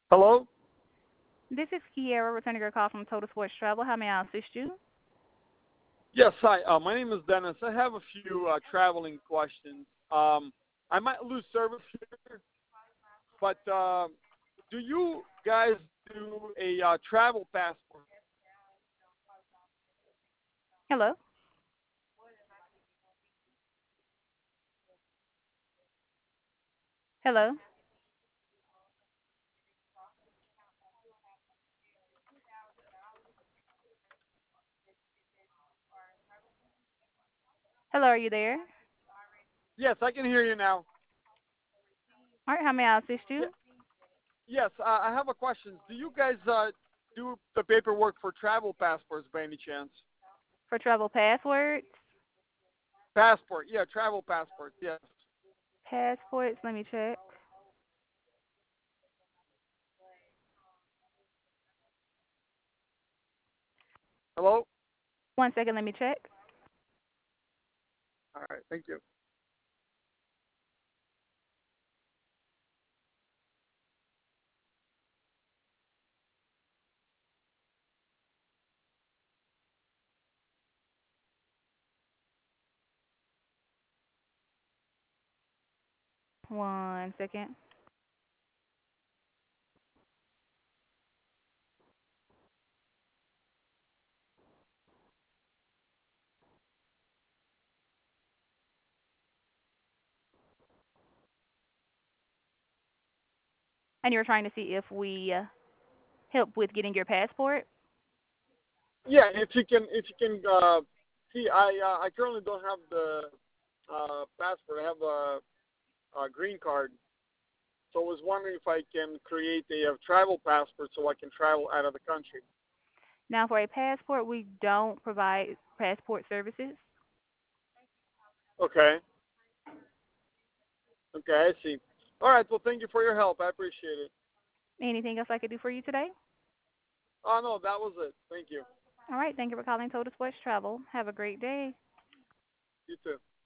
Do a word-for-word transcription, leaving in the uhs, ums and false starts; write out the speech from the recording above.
Hello? This is Kiera returning your call from Total Sports Travel. How may I assist you? Yes, hi. Uh, my name is Dennis. I have a few uh, traveling questions. Um, I might lose service here, but uh, do you guys do a uh, travel passport? Hello? Hello? Hello, are you there? Yes, I can hear you now. All right, how may I assist Yeah, you? yes, uh, I have a question. Do you guys uh, do the paperwork for travel passports by any chance? For travel passwords? Passport, yeah, travel passport, yes. Passports, let me check. Hello? One second, let me check. All right, thank you. One second. And you're trying to see if we uh, help with getting your passport? Yeah, if you can, if you can uh, see, I uh, I currently don't have the uh, passport. I have a, a green card. So I was wondering if I can create a, uh travel passport so I can travel out of the country. Now, for a passport, we don't provide passport services. Okay. Okay, I see. All right. Well, thank you for your help. I appreciate it. Anything else I could do for you today? Oh no, that was it. Thank you. All right, thank you for calling Total Sports Travel. Have a great day. You too.